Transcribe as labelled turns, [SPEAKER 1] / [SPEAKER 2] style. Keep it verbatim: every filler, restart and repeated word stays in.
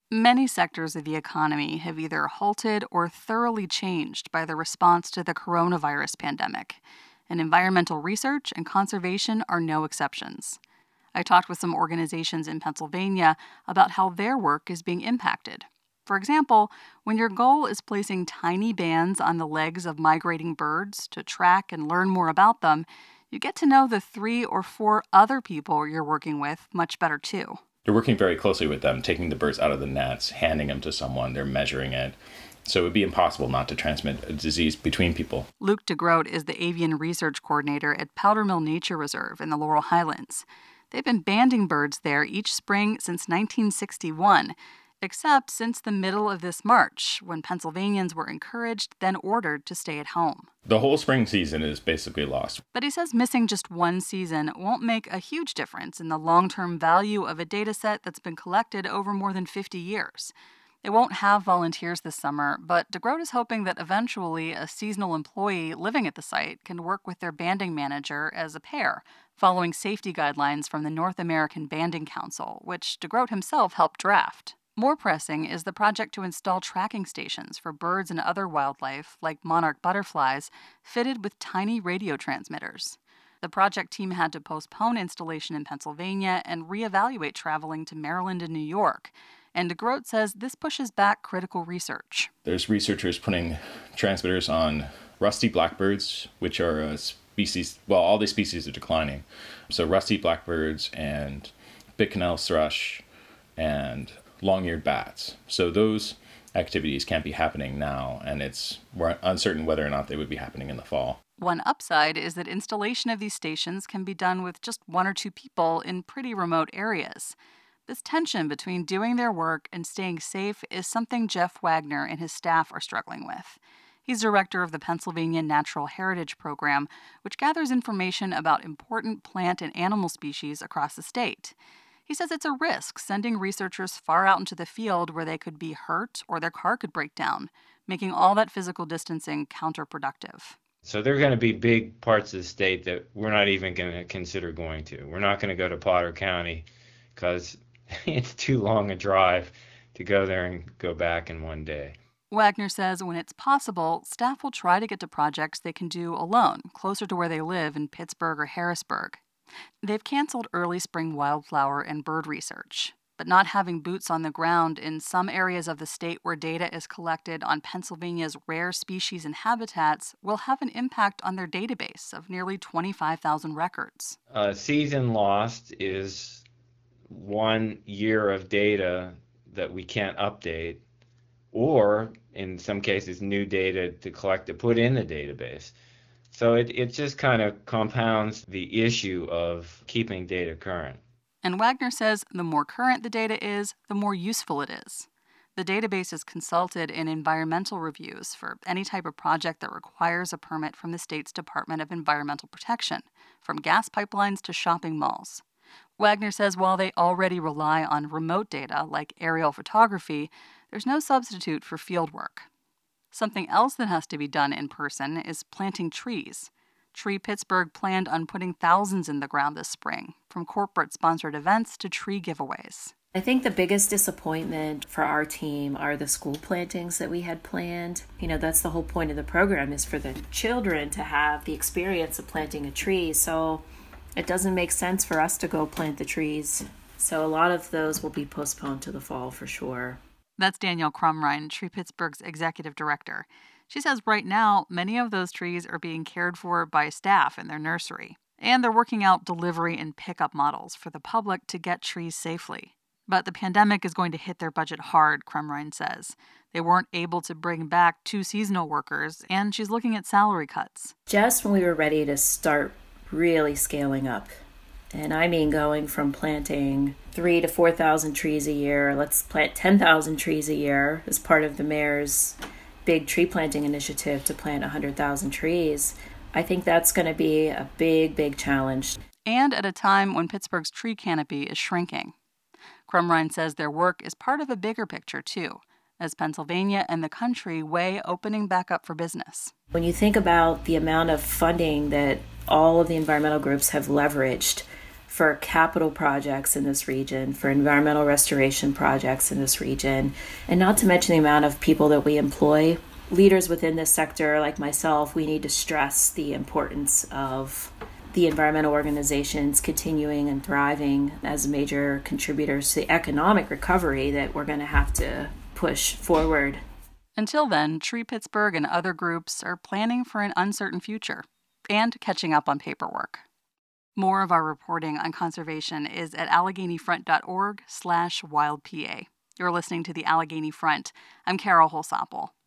[SPEAKER 1] Many sectors of the economy have either halted or thoroughly changed by the response to the coronavirus pandemic, and environmental research and conservation are no exceptions. I talked with some organizations in Pennsylvania about how their work is being impacted. For example, when your goal is placing tiny bands on the legs of migrating birds to track and learn more about them, you get to know the three or four other people you're working with much better too.
[SPEAKER 2] They're working very closely with them, taking the birds out of the nets, handing them to someone, they're measuring it. So it would be impossible not to transmit a disease between people.
[SPEAKER 1] Luke DeGroat is the avian research coordinator at Powder Mill Nature Reserve in the Laurel Highlands. They've been banding birds there each spring since nineteen sixty-one, except since the middle of this March, when Pennsylvanians were encouraged, then ordered, to stay at home.
[SPEAKER 2] The whole spring season is basically lost.
[SPEAKER 1] But he says missing just one season won't make a huge difference in the long-term value of a data set that's been collected over more than fifty years. They won't have volunteers this summer, but DeGroat is hoping that eventually a seasonal employee living at the site can work with their banding manager as a pair, following safety guidelines from the North American Banding Council, which DeGroat himself helped draft. More pressing is the project to install tracking stations for birds and other wildlife, like monarch butterflies, fitted with tiny radio transmitters. The project team had to postpone installation in Pennsylvania and reevaluate traveling to Maryland and New York. And DeGroat says this pushes back critical research.
[SPEAKER 2] There's researchers putting transmitters on rusty blackbirds, which are a species, well, all these species are declining. So rusty blackbirds and Bicknell's thrush and long-eared bats. So those activities can't be happening now, and it's we're uncertain whether or not they would be happening in the fall.
[SPEAKER 1] One upside is that installation of these stations can be done with just one or two people in pretty remote areas. This tension between doing their work and staying safe is something Jeff Wagner and his staff are struggling with. He's director of the Pennsylvania Natural Heritage Program, which gathers information about important plant and animal species across the state. He says it's a risk sending researchers far out into the field where they could be hurt or their car could break down, making all that physical distancing counterproductive.
[SPEAKER 3] So there are going to be big parts of the state that we're not even going to consider going to. We're not going to go to Potter County because it's too long a drive to go there and go back in one day.
[SPEAKER 1] Wagner says when it's possible, staff will try to get to projects they can do alone, closer to where they live in Pittsburgh or Harrisburg. They've canceled early spring wildflower and bird research, but not having boots on the ground in some areas of the state where data is collected on Pennsylvania's rare species and habitats will have an impact on their database of nearly twenty-five thousand records.
[SPEAKER 3] A season lost is one year of data that we can't update, or in some cases new data to collect to put in the database. So it, it just kind of compounds the issue of keeping data current.
[SPEAKER 1] And Wagner says the more current the data is, the more useful it is. The database is consulted in environmental reviews for any type of project that requires a permit from the state's Department of Environmental Protection, from gas pipelines to shopping malls. Wagner says while they already rely on remote data like aerial photography, there's no substitute for field work. Something else that has to be done in person is planting trees. Tree Pittsburgh planned on putting thousands in the ground this spring, from corporate-sponsored events to tree giveaways.
[SPEAKER 4] I think the biggest disappointment for our team are the school plantings that we had planned. You know, that's the whole point of the program, is for the children to have the experience of planting a tree. So it doesn't make sense for us to go plant the trees. So a lot of those will be postponed to the fall for sure.
[SPEAKER 1] That's Danielle Crumrine, Tree Pittsburgh's executive director. She says right now, many of those trees are being cared for by staff in their nursery. And they're working out delivery and pickup models for the public to get trees safely. But the pandemic is going to hit their budget hard, Crumrine says. They weren't able to bring back two seasonal workers, and she's looking at salary cuts.
[SPEAKER 4] Just when we were ready to start really scaling up, and I mean going from planting three to four thousand trees a year, let's plant ten thousand trees a year as part of the mayor's big tree planting initiative to plant one hundred thousand trees. I think that's going to be a big, big challenge.
[SPEAKER 1] And at a time when Pittsburgh's tree canopy is shrinking. Crumrine says their work is part of a bigger picture, too, as Pennsylvania and the country weigh opening back up for business.
[SPEAKER 4] When you think about the amount of funding that all of the environmental groups have leveraged for capital projects in this region, for environmental restoration projects in this region, and not to mention the amount of people that we employ. Leaders within this sector, like myself, we need to stress the importance of the environmental organizations continuing and thriving as major contributors to the economic recovery that we're going to have to push forward.
[SPEAKER 1] Until then, Tree Pittsburgh and other groups are planning for an uncertain future and catching up on paperwork. More of our reporting on conservation is at alleghanyfront.org slash wildpa. You're listening to the Allegheny Front. I'm Carol Holsopple.